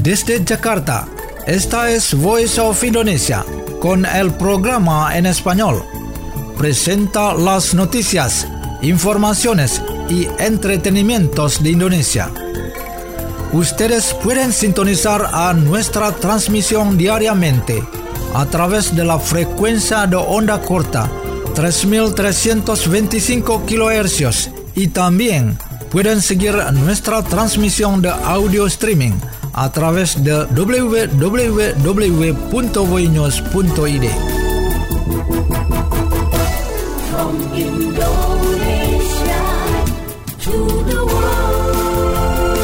Desde Jakarta, esta es Voice of Indonesia, con el programa en español. Presenta las noticias, informaciones y entretenimientos de Indonesia. Ustedes pueden sintonizar a nuestra transmisión diariamente a través de la frecuencia de onda corta 3.325 kHz y también pueden seguir nuestra transmisión de audio streaming a través de www.voinews.id. From Indonesia to the world.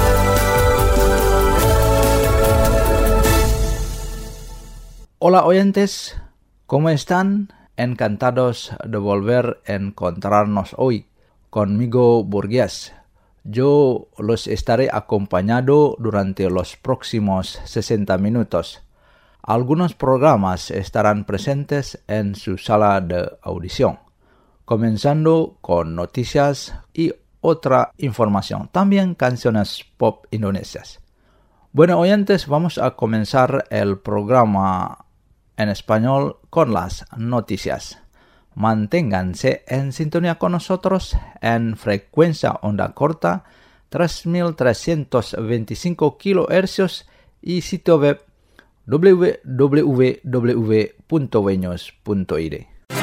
Hola oyentes, ¿cómo están? Encantados de volver a encontrarnos hoy. Conmigo Burgués. Yo los estaré acompañando durante los próximos 60 minutos. Algunos programas estarán presentes en su sala de audición, comenzando con noticias y otra información, también canciones pop indonesias. Bueno, oyentes, vamos a comenzar el programa en español con las noticias. Manténganse en sintonía con nosotros en frecuencia onda corta 3.325 kHz y sitio web www.voinews.id.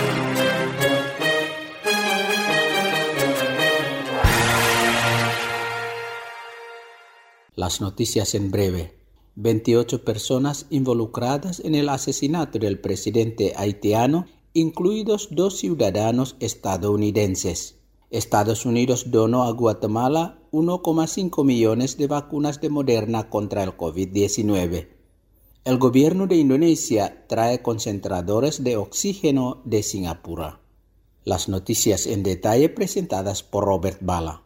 Las noticias en breve. 28 personas involucradas en el asesinato del presidente haitiano, incluidos 2 ciudadanos estadounidenses. Estados Unidos donó a Guatemala 1,5 millones de vacunas de Moderna contra el COVID-19. El gobierno de Indonesia trae concentradores de oxígeno de Singapur. Las noticias en detalle presentadas por Robert Bala.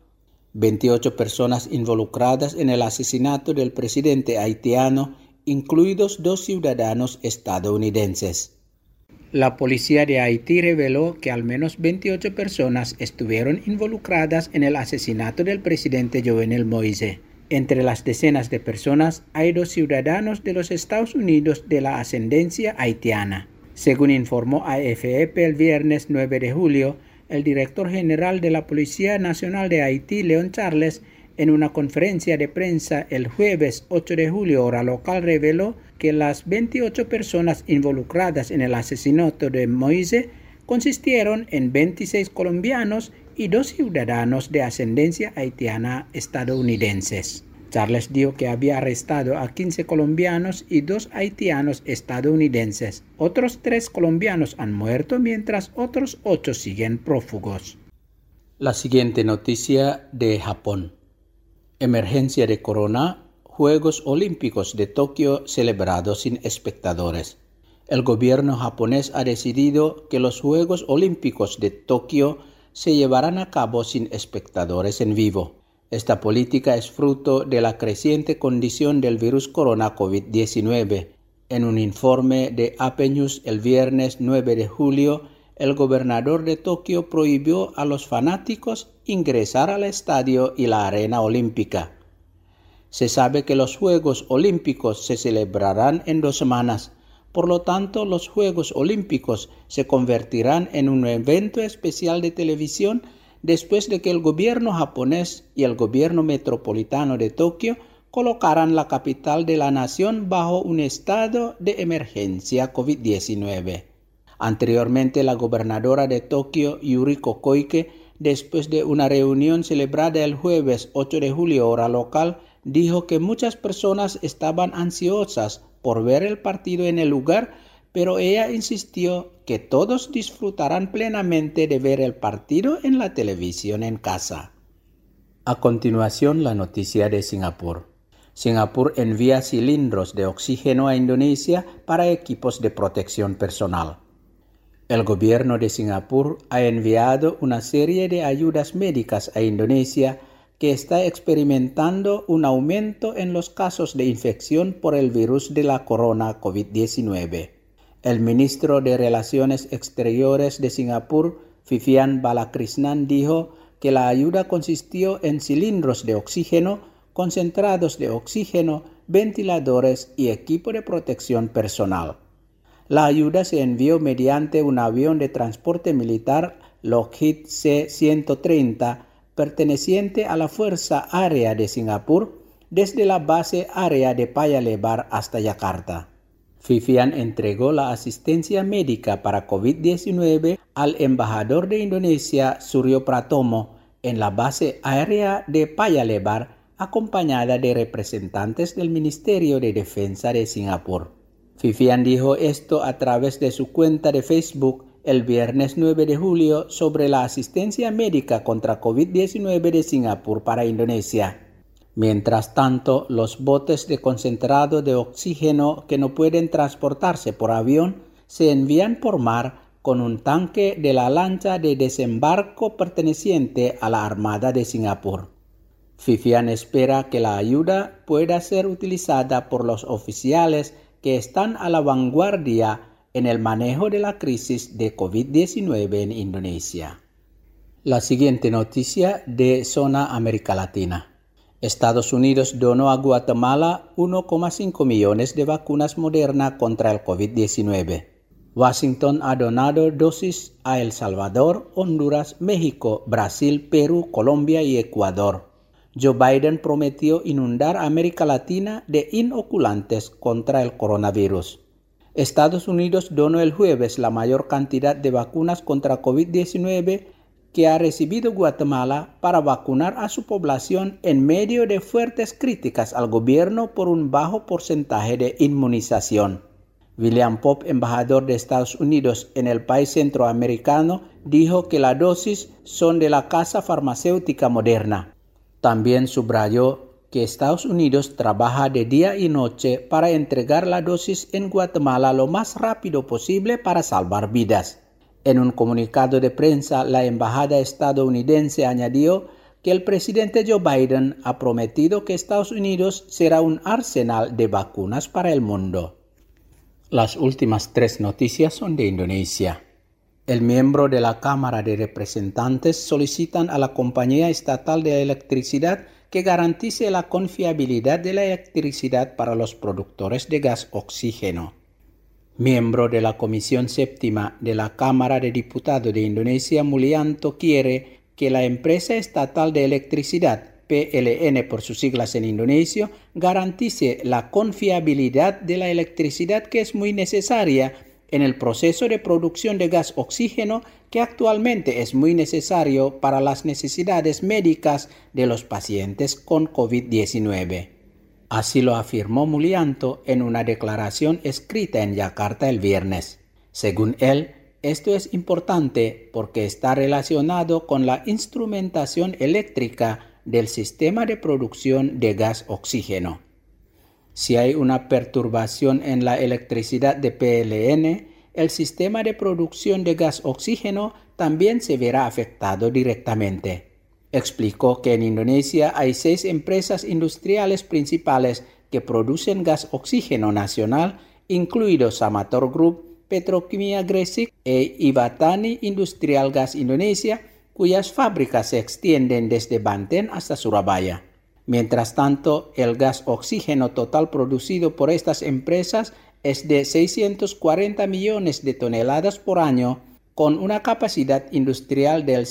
28 personas involucradas en el asesinato del presidente haitiano, incluidos 2 ciudadanos estadounidenses. La policía de Haití reveló que al menos 28 personas estuvieron involucradas en el asesinato del presidente Jovenel Moïse. Entre las decenas de personas hay 2 ciudadanos de los Estados Unidos de la ascendencia haitiana. Según informó AFP el viernes 9 de julio, el director general de la Policía Nacional de Haití, Leon Charles, en una conferencia de prensa el jueves 8 de julio hora local reveló que las 28 personas involucradas en el asesinato de Moïse consistieron en 26 colombianos y 2 ciudadanos de ascendencia haitiana estadounidenses. Charles dijo que había arrestado a 15 colombianos y 2 haitianos estadounidenses. Otros 3 colombianos han muerto mientras otros 8 siguen prófugos. La siguiente noticia de Japón. Emergencia de corona, Juegos Olímpicos de Tokio celebrados sin espectadores. El gobierno japonés ha decidido que los Juegos Olímpicos de Tokio se llevarán a cabo sin espectadores en vivo. Esta política es fruto de la creciente condición del virus corona COVID-19. En un informe de AP News el viernes 9 de julio, el gobernador de Tokio prohibió a los fanáticos ingresar al estadio y la arena olímpica. Se sabe que los Juegos Olímpicos se celebrarán en 2 semanas. Por lo tanto, los Juegos Olímpicos se convertirán en un evento especial de televisión después de que el gobierno japonés y el gobierno metropolitano de Tokio colocaran la capital de la nación bajo un estado de emergencia COVID-19. Anteriormente, la gobernadora de Tokio, Yuriko Koike, después de una reunión celebrada el jueves 8 de julio hora local, dijo que muchas personas estaban ansiosas por ver el partido en el lugar, pero ella insistió que todos disfrutarán plenamente de ver el partido en la televisión en casa. A continuación, la noticia de Singapur. Singapur envía cilindros de oxígeno a Indonesia para equipos de protección personal. El gobierno de Singapur ha enviado una serie de ayudas médicas a Indonesia que está experimentando un aumento en los casos de infección por el virus de la corona COVID-19. El ministro de Relaciones Exteriores de Singapur, Vivian Balakrishnan, dijo que la ayuda consistió en cilindros de oxígeno, concentrados de oxígeno, ventiladores y equipo de protección personal. La ayuda se envió mediante un avión de transporte militar Lockheed C-130 perteneciente a la Fuerza Aérea de Singapur desde la base aérea de Paya Lebar hasta Yakarta. Vivian entregó la asistencia médica para COVID-19 al embajador de Indonesia, Suryo Pratomo, en la base aérea de Paya Lebar, acompañada de representantes del Ministerio de Defensa de Singapur. Vivian dijo esto a través de su cuenta de Facebook el viernes 9 de julio sobre la asistencia médica contra COVID-19 de Singapur para Indonesia. Mientras tanto, los botes de concentrado de oxígeno que no pueden transportarse por avión se envían por mar con un tanque de la lancha de desembarco perteneciente a la Armada de Singapur. Vivian espera que la ayuda pueda ser utilizada por los oficiales que están a la vanguardia en el manejo de la crisis de COVID-19 en Indonesia. La siguiente noticia de zona América Latina. Estados Unidos donó a Guatemala 1,5 millones de vacunas Moderna contra el COVID-19. Washington ha donado dosis a El Salvador, Honduras, México, Brasil, Perú, Colombia y Ecuador. Joe Biden prometió inundar América Latina de inoculantes contra el coronavirus. Estados Unidos donó el jueves la mayor cantidad de vacunas contra COVID-19 que ha recibido Guatemala para vacunar a su población en medio de fuertes críticas al gobierno por un bajo porcentaje de inmunización. William Pope, embajador de Estados Unidos en el país centroamericano, dijo que las dosis son de la casa farmacéutica Moderna. También subrayó que Estados Unidos trabaja de día y noche para entregar la dosis en Guatemala lo más rápido posible para salvar vidas. En un comunicado de prensa, la embajada estadounidense añadió que el presidente Joe Biden ha prometido que Estados Unidos será un arsenal de vacunas para el mundo. Las últimas 3 noticias son de Indonesia. El miembro de la Cámara de Representantes solicitan a la Compañía Estatal de Electricidad que garantice la confiabilidad de la electricidad para los productores de gas oxígeno. Miembro de la Comisión Séptima de la Cámara de Diputados de Indonesia, Mulyanto, quiere que la Empresa Estatal de Electricidad, PLN por sus siglas en indonesio, garantice la confiabilidad de la electricidad que es muy necesaria en el proceso de producción de gas oxígeno que actualmente es muy necesario para las necesidades médicas de los pacientes con COVID-19. Así lo afirmó Mulyanto en una declaración escrita en Yakarta el viernes. Según él, esto es importante porque está relacionado con la instrumentación eléctrica del sistema de producción de gas oxígeno. Si hay una perturbación en la electricidad de PLN, el sistema de producción de gas oxígeno también se verá afectado directamente. Explicó que en Indonesia hay 6 empresas industriales principales que producen gas oxígeno nacional, incluidos Samator Group, Petrokimia Gresik e Ivatani Industrial Gas Indonesia, cuyas fábricas se extienden desde Banten hasta Surabaya. Mientras tanto, el gas oxígeno total producido por estas empresas es de 640 millones de toneladas por año, con una capacidad industrial del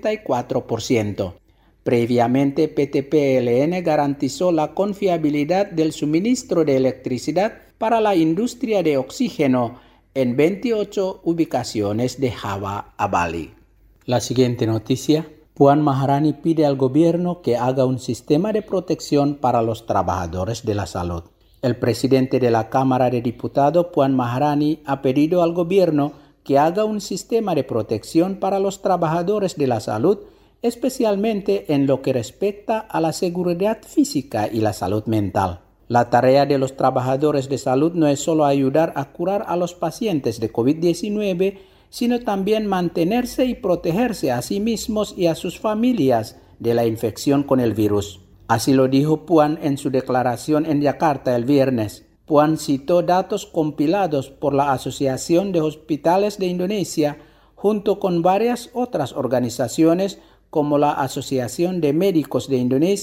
74%. Previamente, PT PLN garantizó la confiabilidad del suministro de electricidad para la industria de oxígeno en 28 ubicaciones de Java a Bali. La siguiente noticia. Puan Maharani pide al gobierno que haga un sistema de protección para los trabajadores de la salud. El presidente de la Cámara de Diputados, Puan Maharani, ha pedido al gobierno que haga un sistema de protección para los trabajadores de la salud, especialmente en lo que respecta a la seguridad física y la salud mental. La tarea de los trabajadores de salud no es solo ayudar a curar a los pacientes de COVID-19, sino también mantenerse y protegerse a sí mismos y a sus familias de la infección con el virus. Así lo dijo Puan en su declaración en Yakarta el viernes. Puan citó datos compilados por la Asociación de Hospitales de Indonesia junto con varias otras organizaciones como la Asociación de Médicos de Indonesia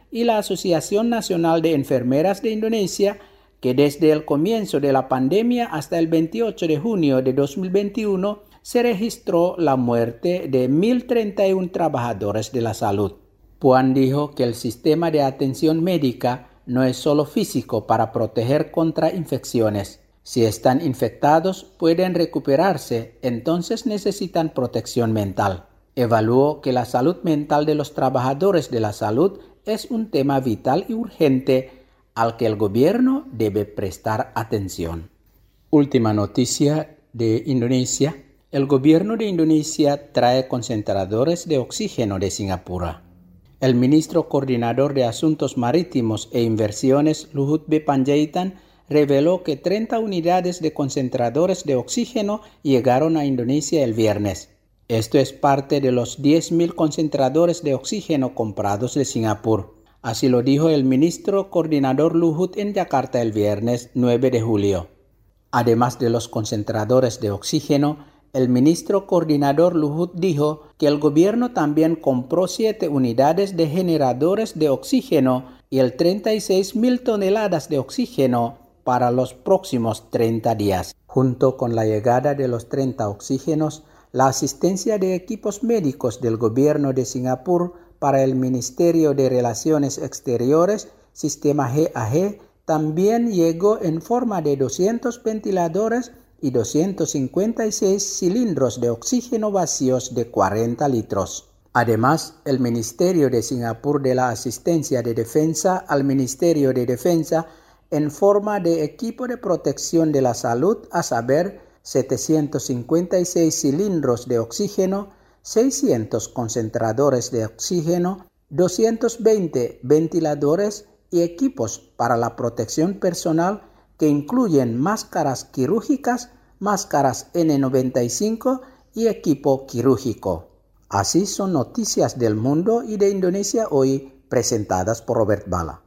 y la Asociación Nacional de Enfermeras de Indonesia, que desde el comienzo de la pandemia hasta el 28 de junio de 2021 se registró la muerte de 1.031 trabajadores de la salud. Puan dijo que el sistema de atención médica no es solo físico para proteger contra infecciones. Si están infectados, pueden recuperarse, entonces necesitan protección mental. Evaluó que la salud mental de los trabajadores de la salud es un tema vital y urgente al que el gobierno debe prestar atención. Última noticia de Indonesia. El gobierno de Indonesia trae concentradores de oxígeno de Singapura. El ministro coordinador de Asuntos Marítimos e Inversiones, Luhut B. Panjaitan, reveló que 30 unidades de concentradores de oxígeno llegaron a Indonesia el viernes. Esto es parte de los 10.000 concentradores de oxígeno comprados de Singapur. Así lo dijo el ministro coordinador Luhut en Yakarta el viernes 9 de julio. Además de los concentradores de oxígeno, el ministro coordinador Luhut dijo que el gobierno también compró 7 unidades de generadores de oxígeno y el 36.000 toneladas de oxígeno para los próximos 30 días. Junto con la llegada de los 30 oxígenos, la asistencia de equipos médicos del gobierno de Singapur para el Ministerio de Relaciones Exteriores, Sistema GAG, también llegó en forma de 200 ventiladores y 256 cilindros de oxígeno vacíos de 40 litros. Además, el Ministerio de Singapur de la Asistencia de Defensa al Ministerio de Defensa en forma de equipo de protección de la salud, a saber, 756 cilindros de oxígeno, 600 concentradores de oxígeno, 220 ventiladores y equipos para la protección personal que incluyen máscaras quirúrgicas, máscaras N95 y equipo quirúrgico. Así son noticias del mundo y de Indonesia hoy presentadas por Robert Bala.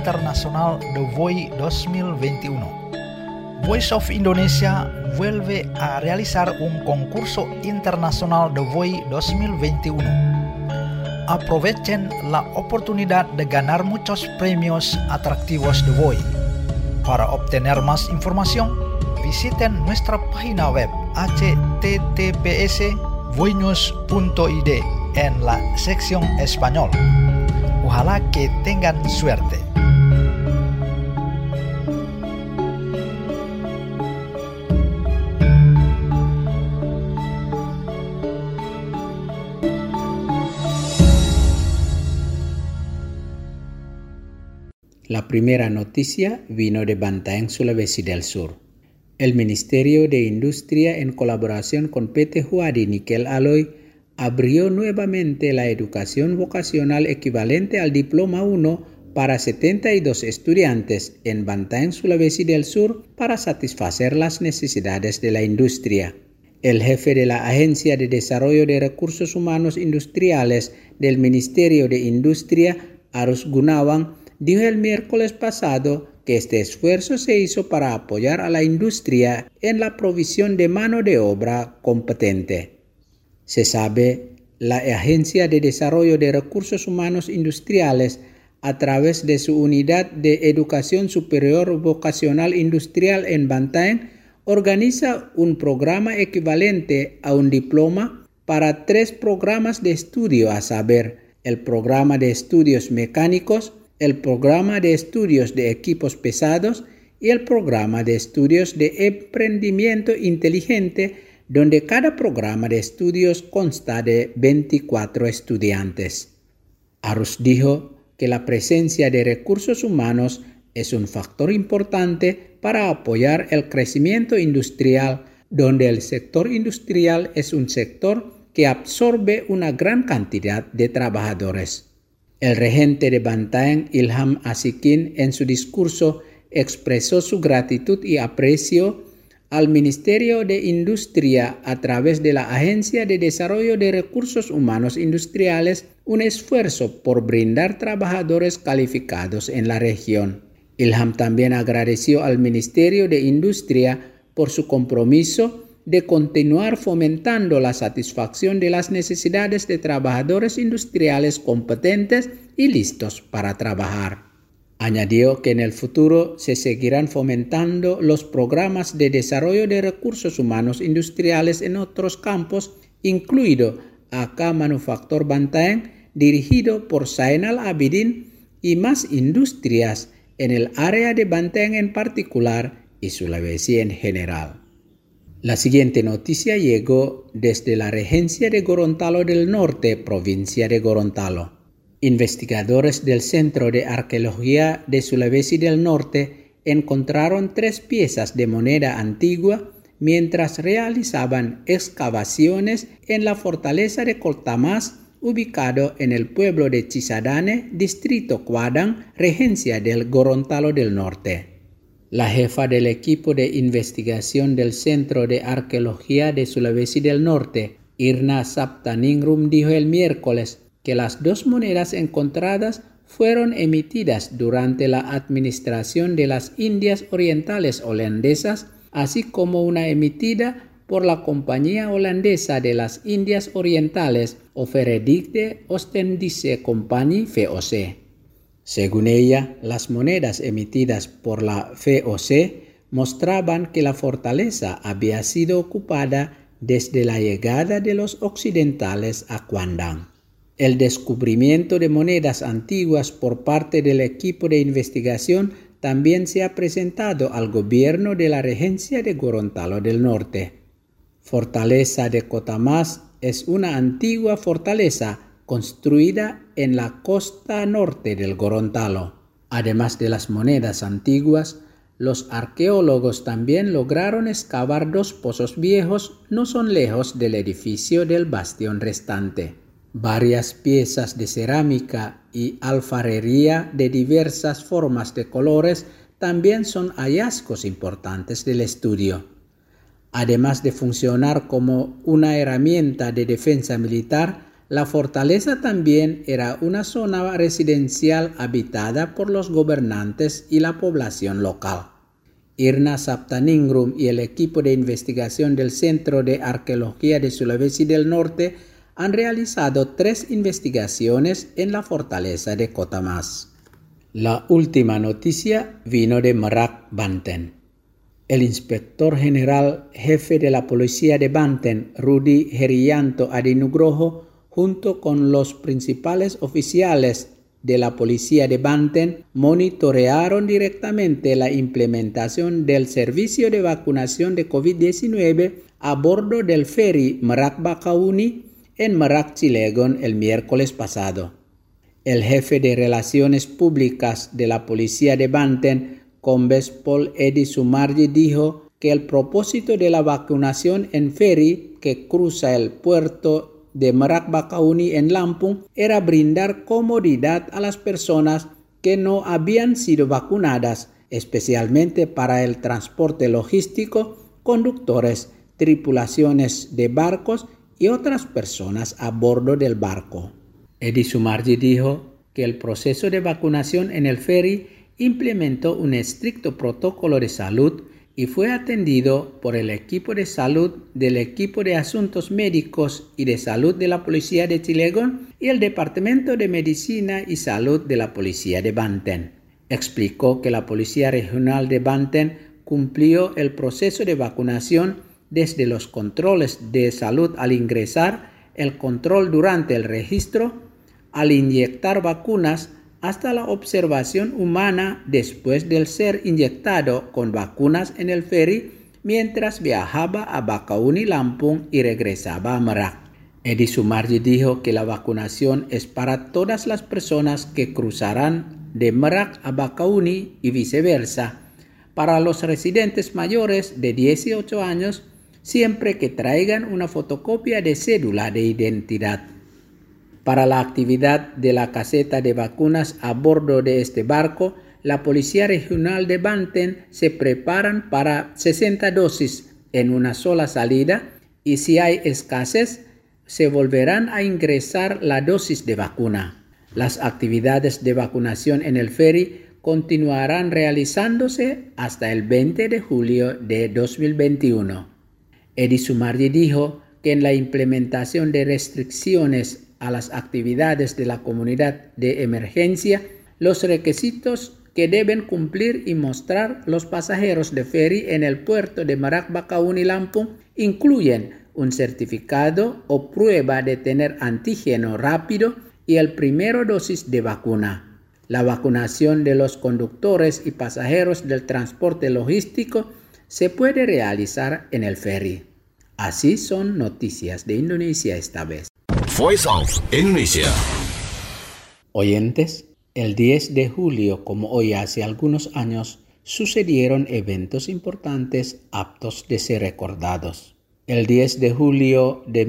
Internacional de VOI 2021. Voice of Indonesia vuelve a realizar un concurso internacional de VOI 2021. Aprovechen la oportunidad de ganar muchos premios atractivos de VOI. Para obtener más información, visiten nuestra página web https://voinews.id en la sección español. Ojalá que tengan suerte. La primera noticia vino de Bantaeng, Sulawesi del Sur. El Ministerio de Industria, en colaboración con PT Huadi Nikel Alloy, abrió nuevamente la educación vocacional equivalente al Diploma 1 para 72 estudiantes en Bantaeng, Sulawesi del Sur, para satisfacer las necesidades de la industria. El jefe de la Agencia de Desarrollo de Recursos Humanos Industriales del Ministerio de Industria, Arus Gunawan, dijo el miércoles pasado que este esfuerzo se hizo para apoyar a la industria en la provisión de mano de obra competente. Se sabe, la Agencia de Desarrollo de Recursos Humanos Industriales, a través de su Unidad de Educación Superior Vocacional Industrial en Bantaeng, organiza un programa equivalente a un diploma para 3 programas de estudio, a saber, el programa de estudios mecánicos, el programa de estudios de equipos pesados y el programa de estudios de emprendimiento inteligente, donde cada programa de estudios consta de 24 estudiantes. Arus dijo que la presencia de recursos humanos es un factor importante para apoyar el crecimiento industrial, donde el sector industrial es un sector que absorbe una gran cantidad de trabajadores. El regente de Bantaeng, Ilham Asikin, en su discurso expresó su gratitud y aprecio al Ministerio de Industria a través de la Agencia de Desarrollo de Recursos Humanos Industriales un esfuerzo por brindar trabajadores calificados en la región. Ilham también agradeció al Ministerio de Industria por su compromiso de continuar fomentando la satisfacción de las necesidades de trabajadores industriales competentes y listos para trabajar. Añadió que en el futuro se seguirán fomentando los programas de desarrollo de recursos humanos industriales en otros campos, incluido AK Manufactur Bantaeng, dirigido por Zainal Abidin, y más industrias en el área de Bantaeng en particular y Sulawesi en general. La siguiente noticia llegó desde la Regencia de Gorontalo del Norte, provincia de Gorontalo. Investigadores del Centro de Arqueología de Sulawesi del Norte encontraron 3 piezas de moneda antigua mientras realizaban excavaciones en la fortaleza de Koltamas, ubicado en el pueblo de Cisadane, distrito Kuadang, Regencia del Gorontalo del Norte. La jefa del equipo de investigación del Centro de Arqueología de Sulawesi del Norte, Irna Saptaningrum, dijo el miércoles que las 2 monedas encontradas fueron emitidas durante la administración de las Indias Orientales holandesas, así como una emitida por la Compañía Holandesa de las Indias Orientales o Verenigde Oostindische Compagnie VOC. Según ella, las monedas emitidas por la VOC mostraban que la fortaleza había sido ocupada desde la llegada de los occidentales a Kuandang. El descubrimiento de monedas antiguas por parte del equipo de investigación también se ha presentado al gobierno de la Regencia de Gorontalo del Norte. Fortaleza de Kotamas es una antigua fortaleza construida en la costa norte del Gorontalo. Además de las monedas antiguas, los arqueólogos también lograron excavar 2 pozos viejos no son lejos del edificio del bastión restante. Varias piezas de cerámica y alfarería de diversas formas de colores también son hallazgos importantes del estudio. Además de funcionar como una herramienta de defensa militar, La fortaleza también era una zona residencial habitada por los gobernantes y la población local. Irna Saptaningrum y el equipo de investigación del Centro de Arqueología de Sulawesi del Norte han realizado 3 investigaciones en la fortaleza de Kota Mas. La última noticia vino de Merak, Banten. El inspector general jefe de la policía de Banten, Rudy Herianto Adinugroho, junto con los principales oficiales de la policía de Banten, monitorearon directamente la implementación del servicio de vacunación de COVID-19 a bordo del ferry Merak Bakauni en Merak Cilegon el miércoles pasado. El jefe de Relaciones Públicas de la policía de Banten, Kombes Pol Edi Sumarji, dijo que el propósito de la vacunación en ferry que cruza el puerto de Merak Bakauni en Lampung era brindar comodidad a las personas que no habían sido vacunadas, especialmente para el transporte logístico, conductores, tripulaciones de barcos y otras personas a bordo del barco. Edi Sumarji dijo que el proceso de vacunación en el ferry implementó un estricto protocolo de salud y fue atendido por el equipo de salud del equipo de asuntos médicos y de salud de la policía de Cilegon y el departamento de medicina y salud de la policía de Banten. Explicó que la policía regional de Banten cumplió el proceso de vacunación desde los controles de salud al ingresar, el control durante el registro, al inyectar vacunas, hasta la observación humana después de ser inyectado con vacunas en el ferry mientras viajaba a Bakauni, Lampung y regresaba a Merak. Edi Sumarji dijo que la vacunación es para todas las personas que cruzarán de Merak a Bakauni y viceversa, para los residentes mayores de 18 años, siempre que traigan una fotocopia de cédula de identidad. Para la actividad de la caseta de vacunas a bordo de este barco, la Policía Regional de Banten se preparan para 60 dosis en una sola salida y si hay escasez, se volverán a ingresar la dosis de vacuna. Las actividades de vacunación en el ferry continuarán realizándose hasta el 20 de julio de 2021. Edi Sumarji dijo que en la implementación de restricciones a las actividades de la comunidad de emergencia, los requisitos que deben cumplir y mostrar los pasajeros de ferry en el puerto de Merak Bakauni, Lampung incluyen un certificado o prueba de tener antígeno rápido y el primera dosis de vacuna. La vacunación de los conductores y pasajeros del transporte logístico se puede realizar en el ferry. Así son noticias de Indonesia esta vez. Voice of Indonesia. Oyentes, el 10 de julio, como hoy hace algunos años, sucedieron eventos importantes aptos de ser recordados. El 10 de julio de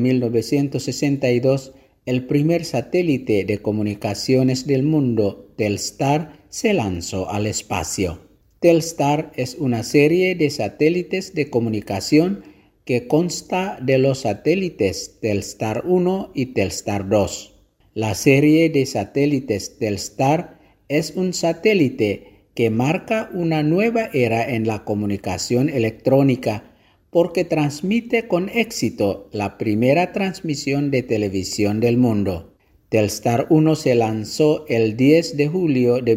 1962, el primer satélite de comunicaciones del mundo, Telstar, se lanzó al espacio. Telstar es una serie de satélites de comunicación que consta de los satélites Telstar 1 y Telstar 2. La serie de satélites Telstar es un satélite que marca una nueva era en la comunicación electrónica porque transmite con éxito la primera transmisión de televisión del mundo. Telstar 1 se lanzó el 10 de julio de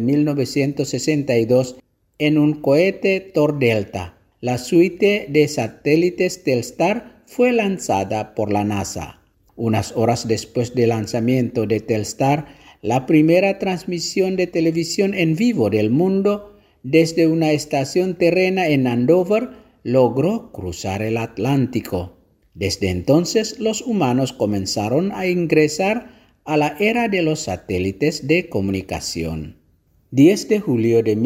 1962 en un cohete Thor Delta. La suite de satélites Telstar fue lanzada por la NASA. Unas horas después del lanzamiento de Telstar, la primera transmisión de televisión en vivo del mundo desde una estación terrena en Andover logró cruzar el Atlántico. Desde entonces, los humanos comenzaron a ingresar a la era de los satélites de comunicación. 10 de julio de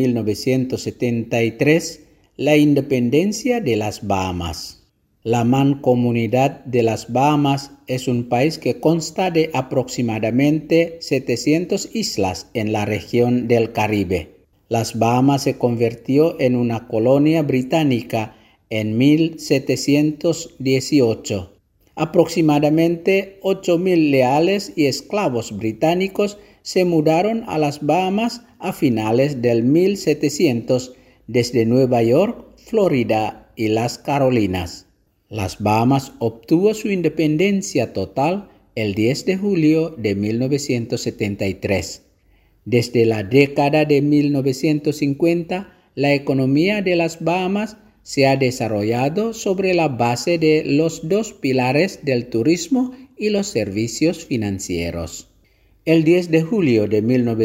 1973, la independencia de las Bahamas. La Mancomunidad de las Bahamas es un país que consta de aproximadamente 700 islas en la región del Caribe. Las Bahamas se convirtió en una colonia británica en 1718. Aproximadamente 8.000 leales y esclavos británicos se mudaron a las Bahamas a finales del 1700 desde Nueva York, Florida y las Carolinas. Las Bahamas obtuvo su independencia total el 10 de julio de 1973. Desde la década de 1950, la economía de las Bahamas se ha desarrollado sobre la base de los dos pilares del turismo y los servicios financieros. El 10 de julio de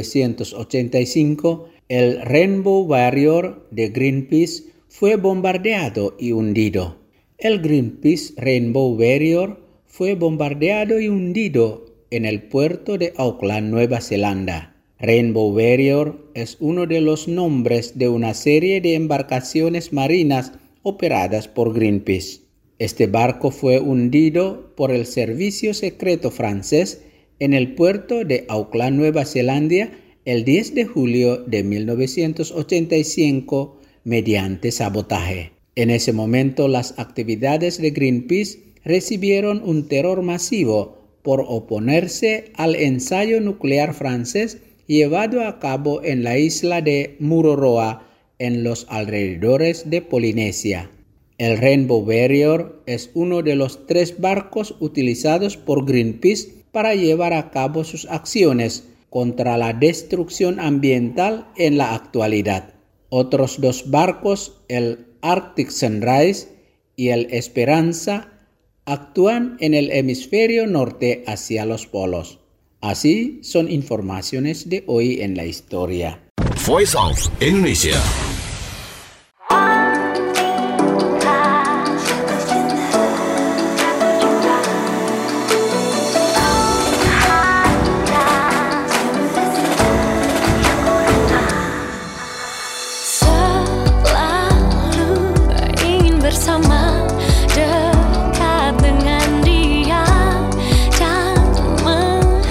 1985, el Rainbow Warrior de Greenpeace fue bombardeado y hundido. El Greenpeace Rainbow Warrior fue bombardeado y hundido en el puerto de Auckland, Nueva Zelanda. Rainbow Warrior es uno de los nombres de una serie de embarcaciones marinas operadas por Greenpeace. Este barco fue hundido por el servicio secreto francés en el puerto de Auckland, Nueva Zelanda, el 10 de julio de 1985 mediante sabotaje. En ese momento, las actividades de Greenpeace recibieron un terror masivo por oponerse al ensayo nuclear francés llevado a cabo en la isla de Mururoa, en los alrededores de Polinesia. El Rainbow Warrior es uno de los 3 barcos utilizados por Greenpeace para llevar a cabo sus acciones contra la destrucción ambiental en la actualidad. Otros 2 barcos, el Arctic Sunrise y el Esperanza, actúan en el hemisferio norte hacia los polos. Así son informaciones de hoy en la historia. Voice of Indonesia.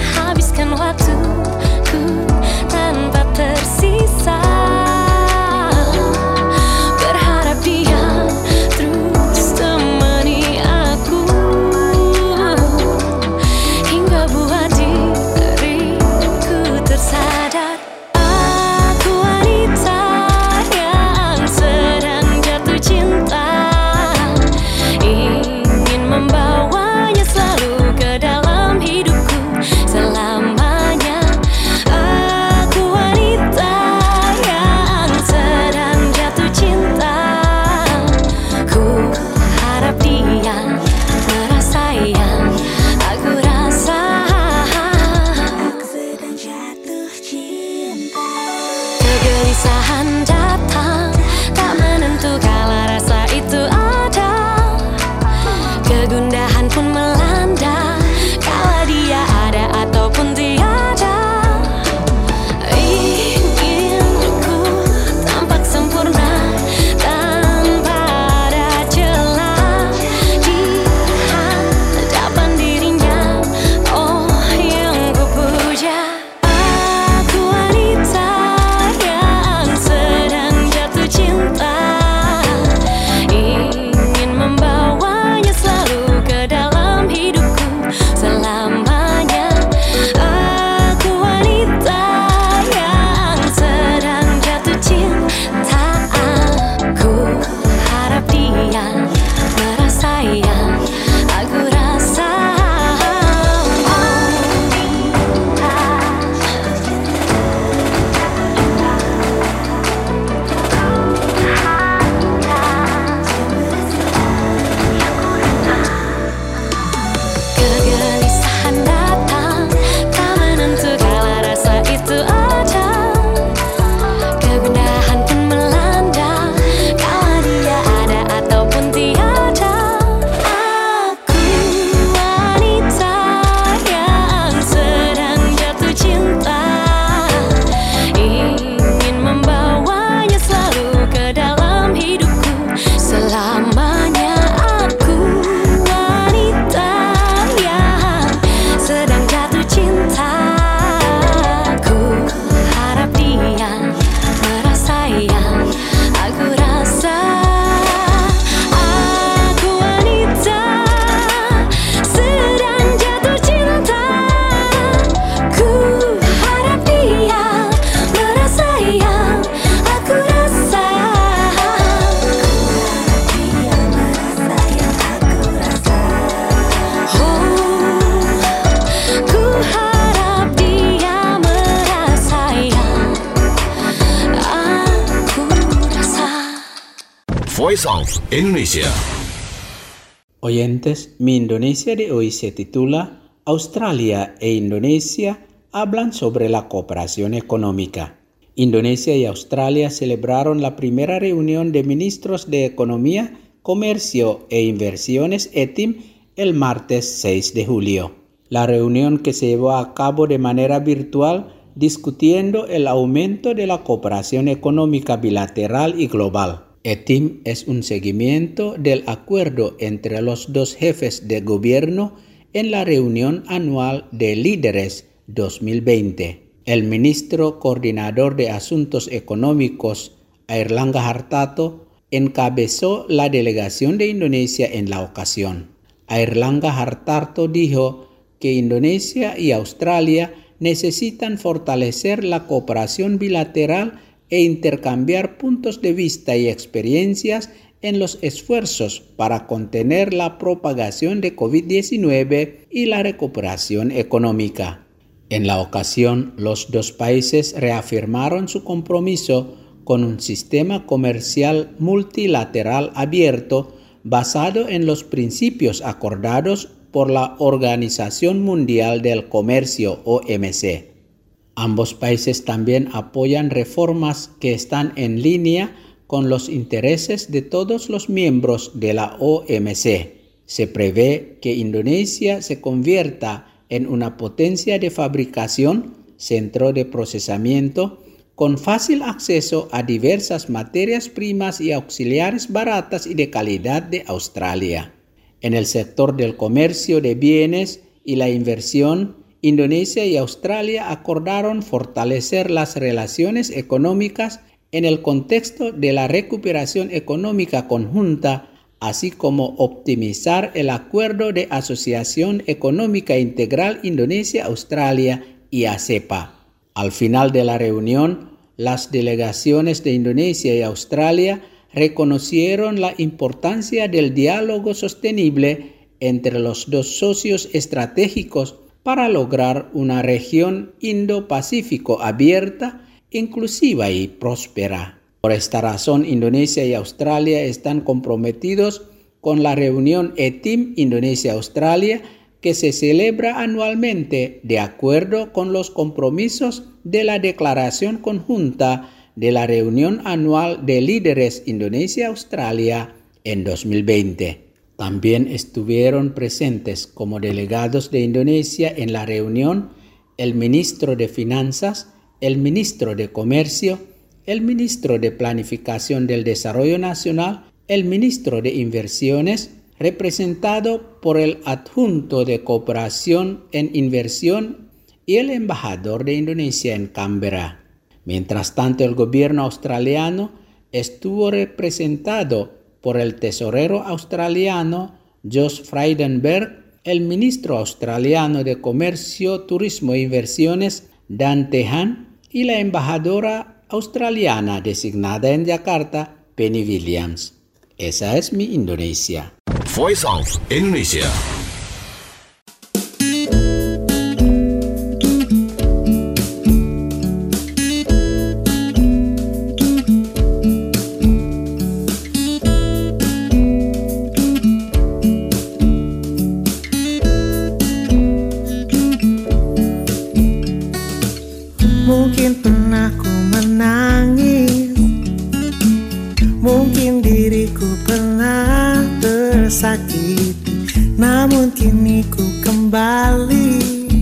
Waktuku tanpa tersisa. Voice of Indonesia. Oyentes, mi Indonesia de hoy se titula Australia e Indonesia hablan sobre la cooperación económica. Indonesia y Australia celebraron la primera reunión de ministros de Economía, Comercio e Inversiones ETIM el martes 6 de julio. La reunión que se llevó a cabo de manera virtual discutiendo el aumento de la cooperación económica bilateral y global. ETIM es un seguimiento del acuerdo entre los dos jefes de gobierno en la reunión anual de líderes 2020. El ministro coordinador de Asuntos Económicos, Airlangga Hartarto, encabezó la delegación de Indonesia en la ocasión. Airlangga Hartarto dijo que Indonesia y Australia necesitan fortalecer la cooperación bilateral e intercambiar puntos de vista y experiencias en los esfuerzos para contener la propagación de COVID-19 y la recuperación económica. En la ocasión, los dos países reafirmaron su compromiso con un sistema comercial multilateral abierto basado en los principios acordados por la Organización Mundial del Comercio, OMC. Ambos países también apoyan reformas que están en línea con los intereses de todos los miembros de la OMC. Se prevé que Indonesia se convierta en una potencia de fabricación, centro de procesamiento, con fácil acceso a diversas materias primas y auxiliares baratas y de calidad de Australia. En el sector del comercio de bienes y la inversión, Indonesia y Australia acordaron fortalecer las relaciones económicas en el contexto de la recuperación económica conjunta, así como optimizar el Acuerdo de Asociación Económica Integral Indonesia-Australia y ASEPA. Al final de la reunión, las delegaciones de Indonesia y Australia reconocieron la importancia del diálogo sostenible entre los dos socios estratégicos para lograr una región Indo-Pacífico abierta, inclusiva y próspera. Por esta razón, Indonesia y Australia están comprometidos con la reunión ETIM Indonesia-Australia que se celebra anualmente de acuerdo con los compromisos de la Declaración Conjunta de la Reunión Anual de Líderes Indonesia-Australia en 2020. También estuvieron presentes como delegados de Indonesia en la reunión el ministro de Finanzas, el ministro de Comercio, el ministro de Planificación del Desarrollo Nacional, el ministro de Inversiones, representado por el adjunto de Cooperación en Inversión y el embajador de Indonesia en Canberra. Mientras tanto, el gobierno australiano estuvo representado por el tesorero australiano Josh Frydenberg, el ministro australiano de Comercio, Turismo e Inversiones Dan Tehan y la embajadora australiana designada en Yakarta, Penny Williams. Esa es mi Indonesia. Voice of Indonesia. Mungkin pernah ku menangis, mungkin diriku pernah tersakiti, namun kini ku kembali.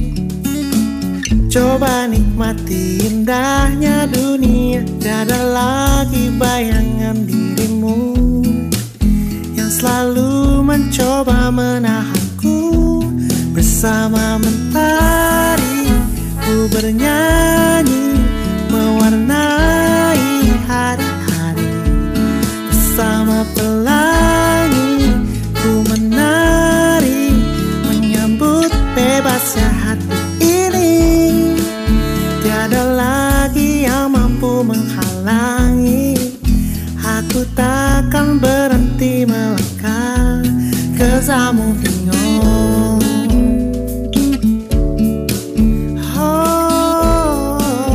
Coba nikmati indahnya dunia, tiada lagi bayangan dirimu yang selalu mencoba menahanku. Bersama mentari ku bernyanyi, mewarnai hari-hari. Bersama pelangi ku menari, menyambut bebasnya hati ini. Tiada lagi yang mampu menghalangi. Aku takkan berhenti melangkah ke Samudingo.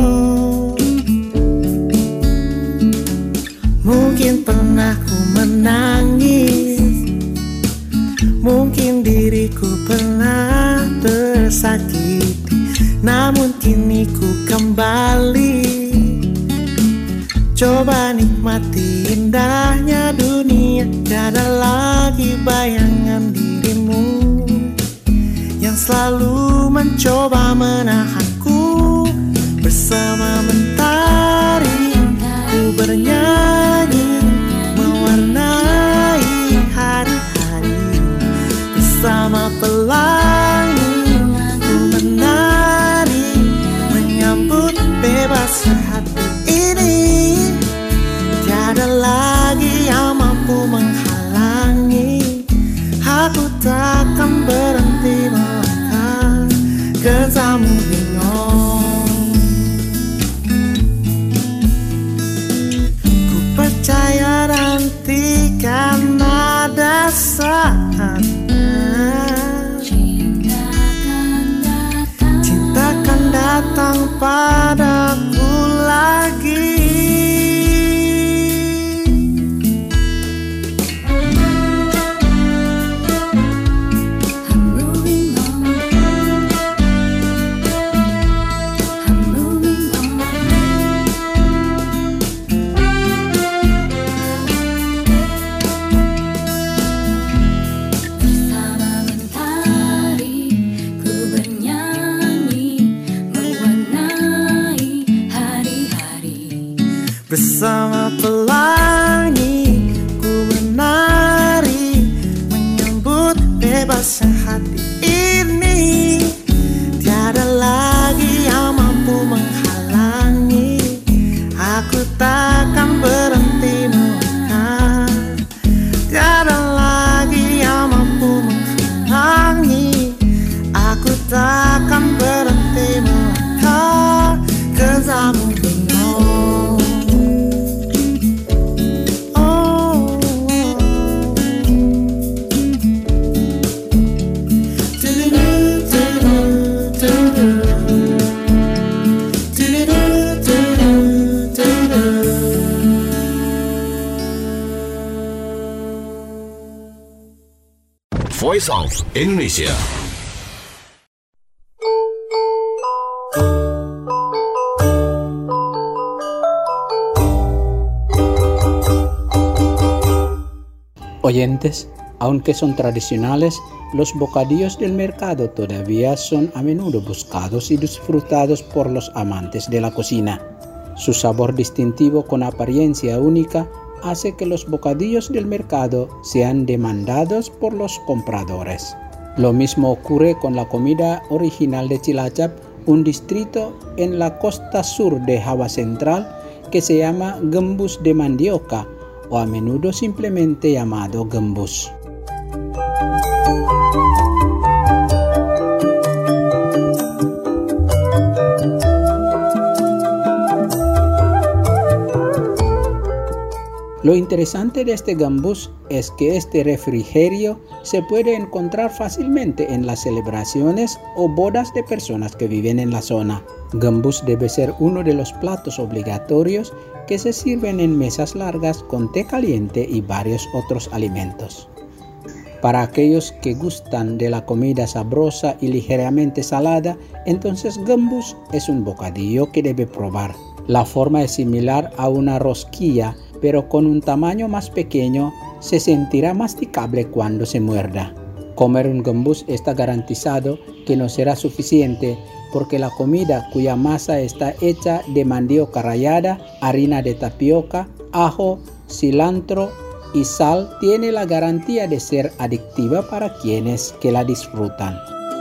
Mungkin pernah ku menang disakiti, namun kini ku kembali. Coba nikmati indahnya dunia, tiada lagi bayangan dirimu yang selalu mencoba menahanku. Bersama mentari ku bernyanyi, mewarnai hari-hari. Bersama pelangi ku menari, menyambut bebasnya hati ini. Tiada lagi yang mampu menghalangi, aku takkan berhenti melangkah ke Zamudingon. Ku percaya nanti kan ada saatnya, cinta akan datang padaku lagi. Bersama pelangi ku menari, menyambut bebasnya hati ini. Tiada lagi yang mampu menghalangi, aku takkan berhenti melangkah. Tiada lagi yang mampu menghalangi, aku takkan berhenti melangkah ke Zamudingon. Voice of Indonesia. Oyentes, aunque son tradicionales, los bocadillos del mercado todavía son a menudo buscados y disfrutados por los amantes de la cocina. Su sabor distintivo con apariencia única hace que los bocadillos del mercado sean demandados por los compradores. Lo mismo ocurre con la comida original de Cilacap, un distrito en la costa sur de Java Central que se llama gembus de mandioca o a menudo simplemente llamado gembus. Lo interesante de este gembus es que este refrigerio se puede encontrar fácilmente en las celebraciones o bodas de personas que viven en la zona. Gembus debe ser uno de los platos obligatorios que se sirven en mesas largas con té caliente y varios otros alimentos. Para aquellos que gustan de la comida sabrosa y ligeramente salada, entonces gembus es un bocadillo que debe probar. La forma es similar a una rosquilla, pero con un tamaño más pequeño, se sentirá masticable cuando se muerda. Comer un gembus está garantizado que no será suficiente porque la comida cuya masa está hecha de mandioca rallada, harina de tapioca, ajo, cilantro y sal tiene la garantía de ser adictiva para quienes que la disfrutan.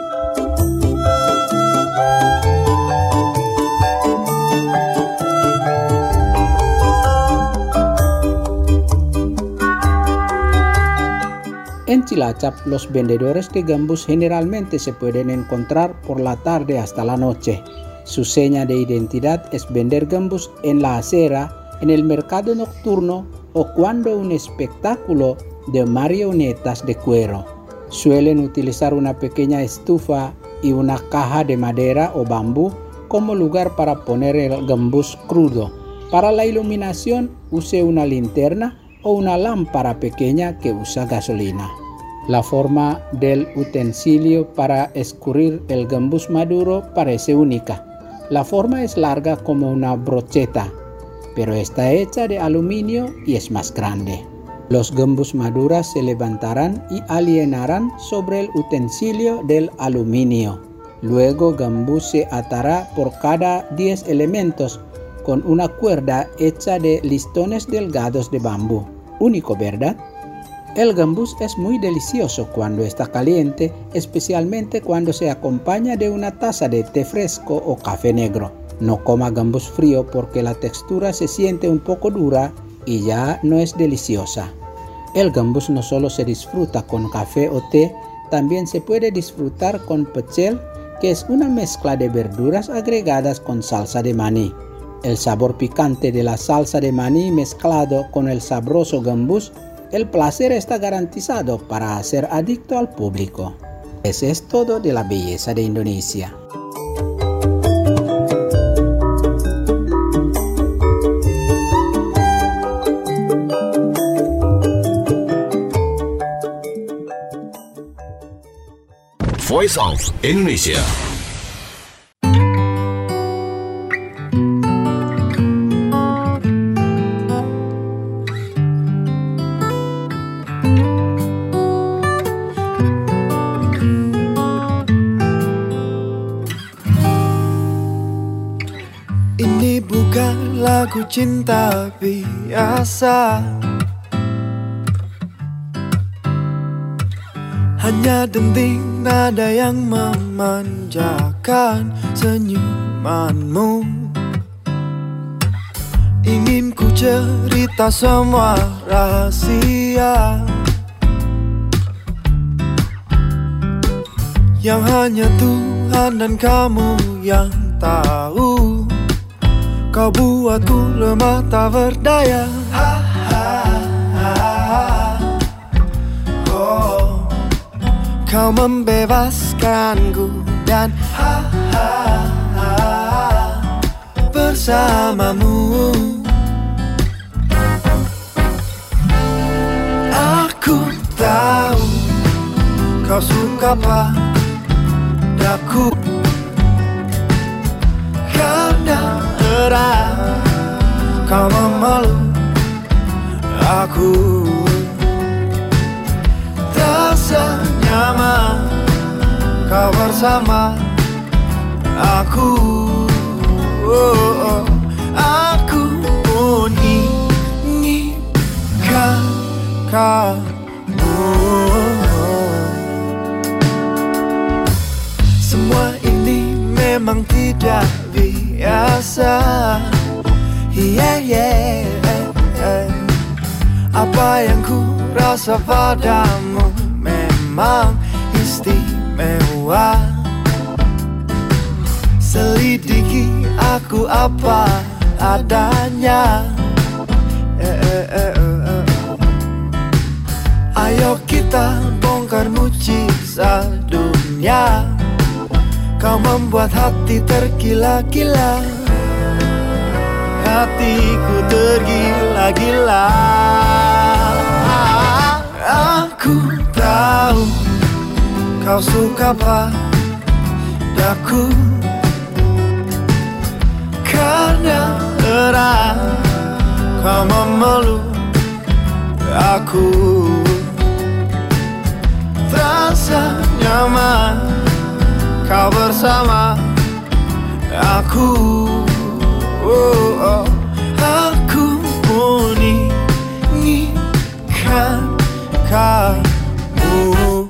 En Cilacap, los vendedores de gembus generalmente se pueden encontrar por la tarde hasta la noche. Su seña de identidad es vender gembus en la acera, en el mercado nocturno o cuando un espectáculo de marionetas de cuero. Suelen utilizar una pequeña estufa y una caja de madera o bambú como lugar para poner el gembus crudo. Para la iluminación, use una linterna o una lámpara pequeña que usa gasolina. La forma del utensilio para escurrir el gambus maduro parece única. La forma es larga como una brocheta, pero está hecha de aluminio y es más grande. Los gambus maduras se levantarán y alinearán sobre el utensilio del aluminio. Luego gambus se atará por cada 10 elementos con una cuerda hecha de listones delgados de bambú. Único, ¿verdad? El gambus es muy delicioso cuando está caliente, especialmente cuando se acompaña de una taza de té fresco o café negro. No coma gambus frío porque la textura se siente un poco dura y ya no es deliciosa. El gambus no solo se disfruta con café o té, también se puede disfrutar con pecel, que es una mezcla de verduras agregadas con salsa de maní. El sabor picante de la salsa de maní mezclado con el sabroso gambus, el placer está garantizado para hacer adicto al público. Eso es todo de la belleza de Indonesia. Voice of Indonesia. Ini bukan lagu cinta biasa, hanya denting nada yang memanjakan senyumanmu. Ingin ku cerita semua rahasia yang hanya Tuhan dan kamu yang tahu. Kau buatku lemah tak berdaya. Oh, kau membebaskanku dan bersamamu. Aku tahu kau suka padaku karena erat kau memeluk aku. Terasa nyaman kau bersama aku. Aku pun inginkan kamu. Semua ini memang tidak biasa. Apa yang ku rasa padamu memang istimewa. Selidiki aku apa adanya. Ayo kita bongkar mujizat dunia. Kau membuat hati tergila-gila. Hatiku tergila-gila. Aku tahu kau suka padaku karena erat kau memeluk aku. Terasa nyaman kau bersama aku. Aku pun inginkan kamu.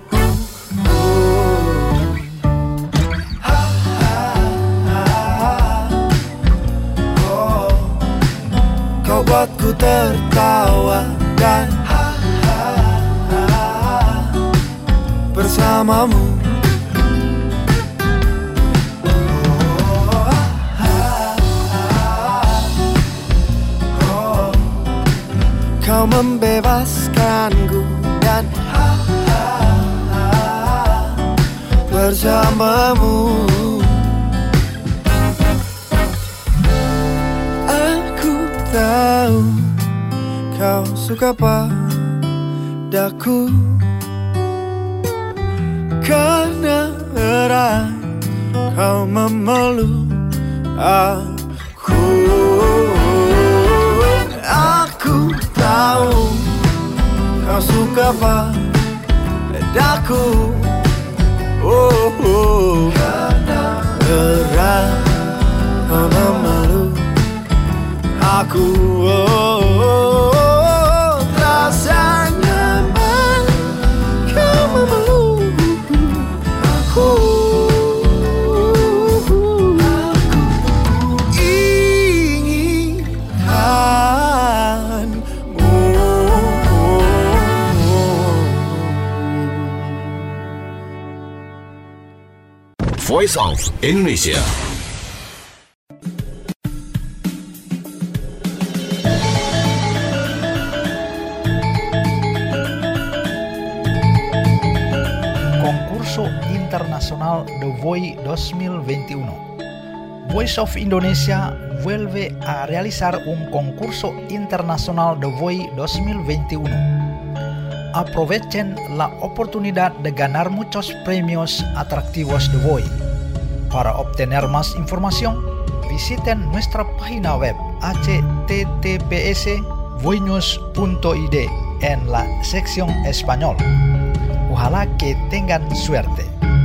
Kau buatku tertawa dan bersamamu. Kau membebaskanku dan bersamamu. Aku tahu kau suka padaku karena erat kau memeluk aku. Aku tahu kau suka padaku. Karena erat kau memeluk aku. Terasa nyaman kau memeluk aku. Voice of Indonesia. Concurso Internacional The Voice 2021. Voice of Indonesia vuelve a realizar un concurso internacional The Voice 2021. Aprovechen la oportunidad de ganar muchos premios atractivos The Voice. Para obtener más información, visiten nuestra página web https://voinews.id en la sección español. Ojalá que tengan suerte.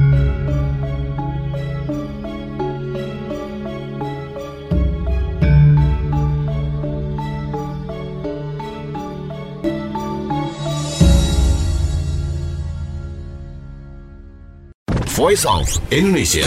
Voice of Indonesia.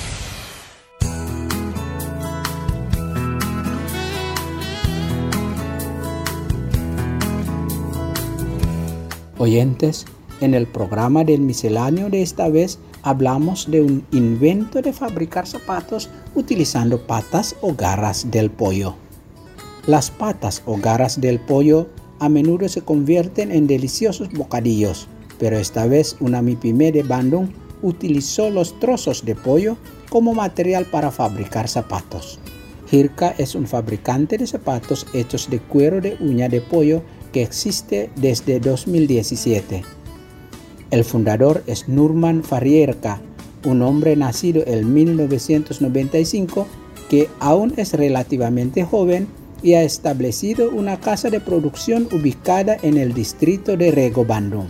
Oyentes, en el programa del misceláneo de esta vez hablamos de un invento de fabricar zapatos utilizando patas o garras del pollo. Las patas o garras del pollo a menudo se convierten en deliciosos bocadillos, pero esta vez una MIPYME de Bandung utilizó los trozos de pollo como material para fabricar zapatos. Hirka es un fabricante de zapatos hechos de cuero de uña de pollo que existe desde 2017. El fundador es Nurman Farierka, un hombre nacido en 1995 que aún es relativamente joven y ha establecido una casa de producción ubicada en el distrito de Rego, Bandung.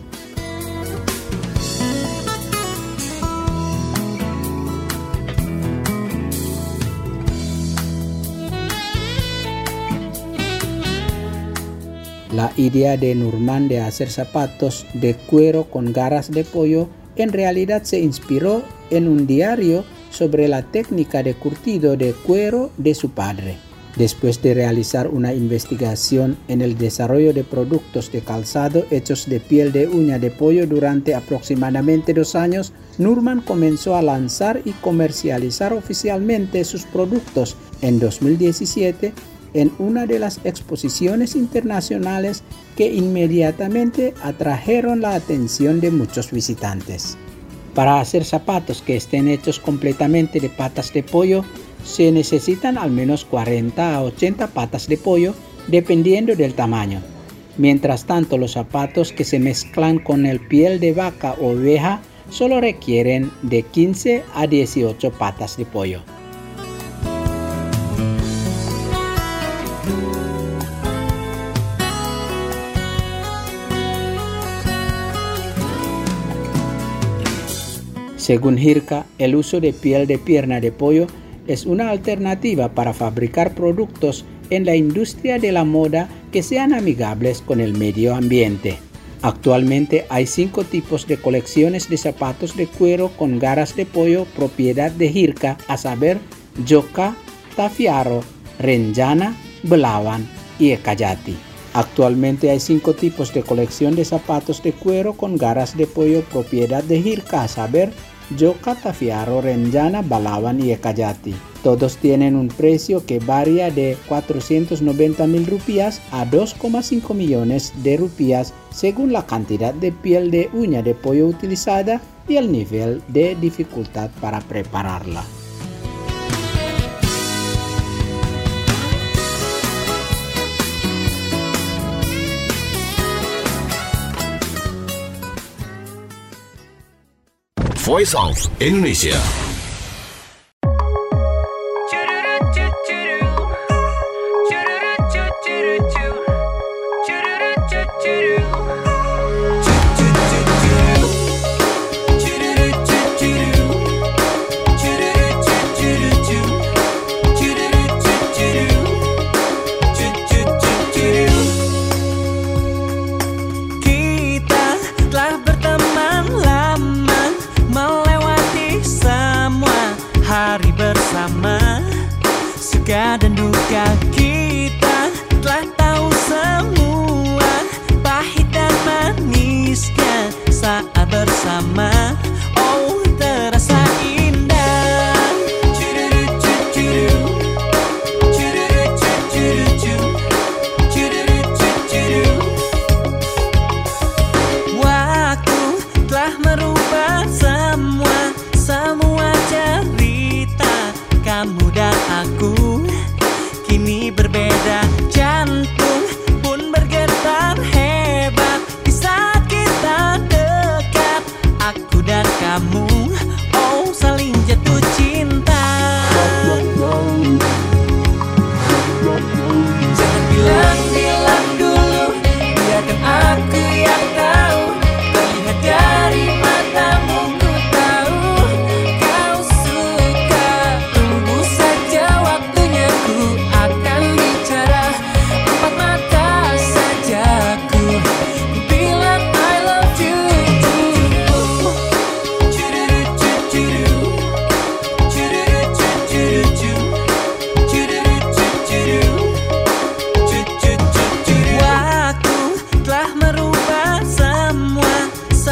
La idea de Nurman de hacer zapatos de cuero con garras de pollo en realidad se inspiró en un diario sobre la técnica de curtido de cuero de su padre. Después de realizar una investigación en el desarrollo de productos de calzado hechos de piel de uña de pollo durante aproximadamente 2 años, Nurman comenzó a lanzar y comercializar oficialmente sus productos en 2017 en una de las exposiciones internacionales que inmediatamente atrajeron la atención de muchos visitantes. Para hacer zapatos que estén hechos completamente de patas de pollo, se necesitan al menos 40 a 80 patas de pollo, dependiendo del tamaño. Mientras tanto, los zapatos que se mezclan con el piel de vaca o oveja solo requieren de 15 a 18 patas de pollo. Según Hirka, el uso de piel de pierna de pollo es una alternativa para fabricar productos en la industria de la moda que sean amigables con el medio ambiente. Actualmente hay 5 tipos de colecciones de zapatos de cuero con garras de pollo propiedad de Hirka, a saber, Joka, Tafiaro, Renjana, Belawan y Ekajati. Actualmente hay 5 tipos de colección de zapatos de cuero con garras de pollo propiedad de Hirka, a saber, Joka, Tafiaro, Renjana, Belawan y Ekajati. Todos tienen un precio que varía de 490.000 rupias a 2,5 millones de rupias según la cantidad de piel de uña de pollo utilizada y el nivel de dificultad para prepararla. Voice of Indonesia. Hari bersama, suka dan duka kita telah tahu semua, pahit dan manisnya saat bersama. Oh, terasa indah. Waktu telah merubah semua cerita kamu dan aku kini berbeda. Jantung pun bergetar hebat di saat kita dekat, aku dan kamu, oh saling jatuh cinta. Jangan bilang-bilang dulu, biarkan aku yang tahu. Terlihat dari matamu, ku tahu kau suka. Tunggu saja waktunya, ku akan bicara. Empat mata saja ku bilang I love you. Waktu telah merubah semua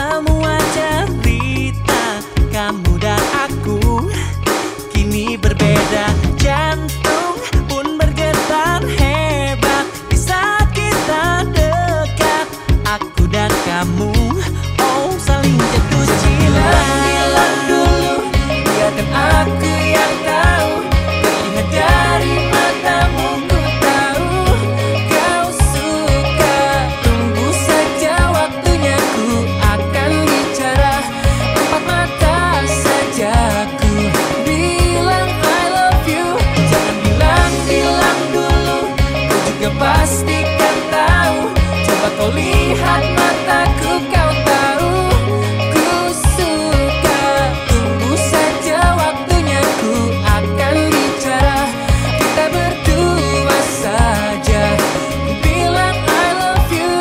cerita kamu dan aku kini berbeda. Jantung pun bergetar hebat di saat kita dekat, aku dan kamu, oh saling jatuh cinta. Bilang dulu, biarkan aku yang tahu. Terlihat dari matamu, ku tahu kau suka. Tunggu saja waktunya, ku akan bicara. Empat mata saja ku bilang I love you. Jangan bilang-bilang dulu, kau juga pasti kan tahu. Coba kau lihat mataku, kau tahu ku suka. Tunggu saja waktunya, ku akan bicara. Kita berdua saja, ku bilang I love you.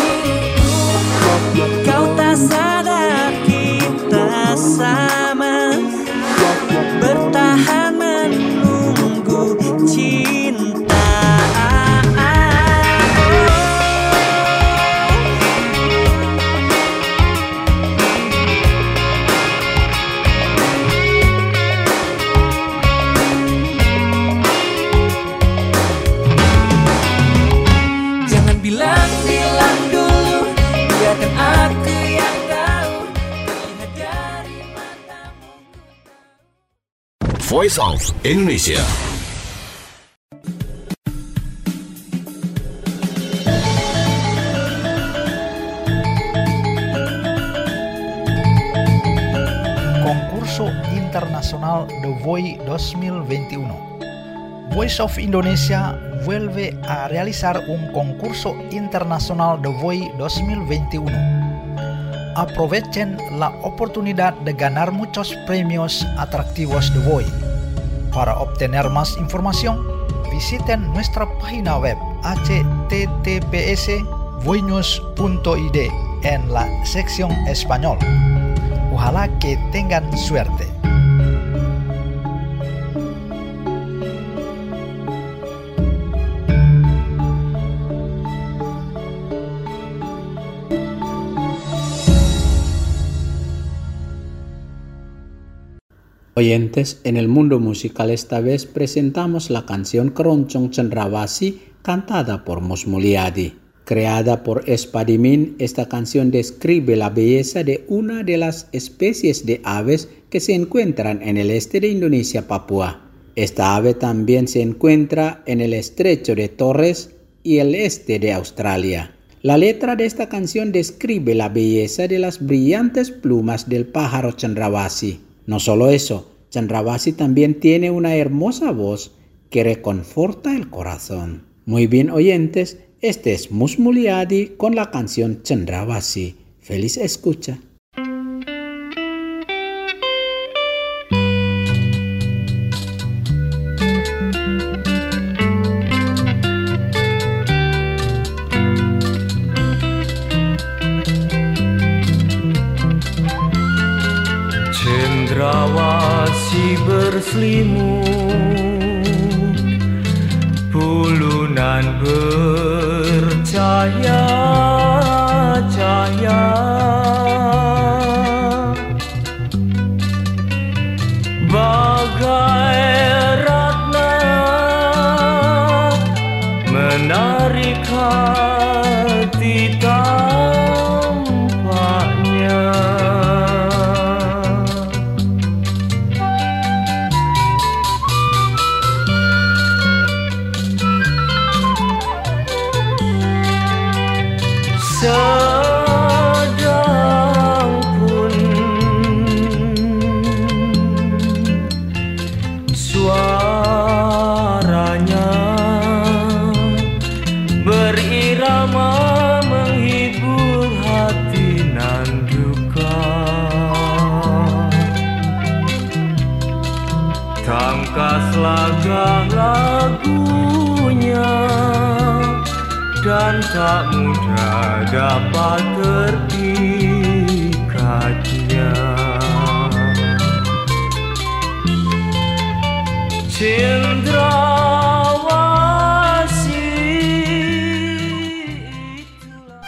Kau tak sadar kita sama, bertahan menunggu cinta. Jangan bilang-bilang dulu, biarkan aku yang tahu. Terlihat dari matamu, ku tahu. Voice of Indonesia. Concurso Internacional de Voy 2021. Voice of Indonesia vuelve a realizar un concurso internacional de Voy 2021. Aprovechen la oportunidad de ganar muchos premios atractivos de Voy. Para obtener más información, visiten nuestra página web https://voynews.id en la sección español. Ojalá que tengan suerte. Oyentes, en el mundo musical esta vez presentamos la canción Keroncong Cendrawasih cantada por Mus Mulyadi. Creada por Espadimin, esta canción describe la belleza de una de las especies de aves que se encuentran en el este de Indonesia, Papua. Esta ave también se encuentra en el estrecho de Torres y el este de Australia. La letra de esta canción describe la belleza de las brillantes plumas del pájaro cendrawasih. No solo eso, Cendrawasih también tiene una hermosa voz que reconforta el corazón. Muy bien, oyentes, este es Mus Mulyadi con la canción Cendrawasih. Feliz escucha. Cendrawasih berselimut, pulunan bercahaya-cahaya, bagai ratna menarik hati tampaknya. Sedang pun suaranya berirama menghibur hati nan duka. Tangkaslah lagunya dan tak mudah dapat terpikatnya. Cendrawasih itulah.